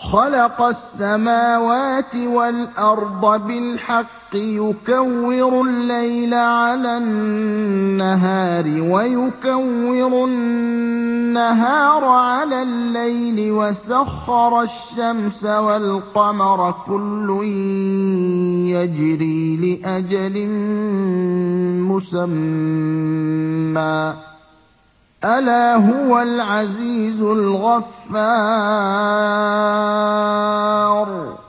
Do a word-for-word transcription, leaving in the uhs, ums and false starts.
خَلَقَ السَّمَاوَاتِ وَالْأَرْضَ بِالْحَقِّ يُكَوِّرُ اللَّيْلَ عَلَى النَّهَارِ وَيُكَوِّرُ النَّهَارَ عَلَى اللَّيْلِ وَسَخَّرَ الشَّمْسَ وَالْقَمَرَ كُلٌّ يَجْرِي لِأَجَلٍ مُّسَمًّى ۗ أَلَا هُوَ الْعَزِيزُ الْغَفَّارُ